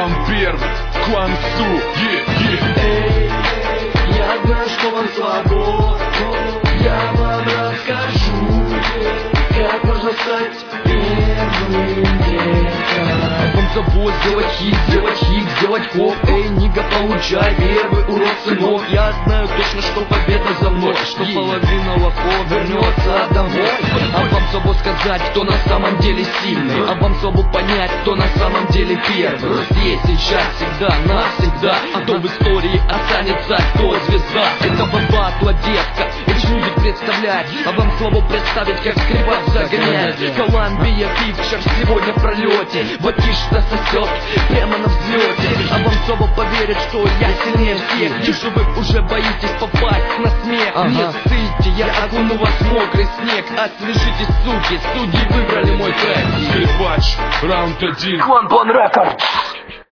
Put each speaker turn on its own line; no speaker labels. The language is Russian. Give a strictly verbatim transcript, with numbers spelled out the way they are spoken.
Он первый, Квансу, е, е.
Эй, я знаю, что вам слабо, я вам расскажу, как можно стать первым, детка.
Вам завод, сделать хит, сделать хит, сделать хоп. Эй, нига, получай первый урок, сынок. Я знаю точно, что победа за мной, что yeah. половина лохов вернется домой. А вам слабо сказать, кто на самом деле сильный, а вам слабо понять, кто на самом деле первый. Здесь, сейчас, всегда, навсегда, а то в истории останется кто звезда. Это батла, детка, эти люди представлять, а вам слабо представить, как скрипач загонять. Колумбия Пикчерс сегодня в пролете, Батишта сосет прямо на взлете. А вам слабо поверить, что я сильнее всех. Вижу, вы уже боитесь попасть на смех. Ага. Не ссыте, я окуну вас в мокрый снег. Освежитесь, суки, судьи выбрали мой трек.
Скрипач, раунд один.
One Bone Records.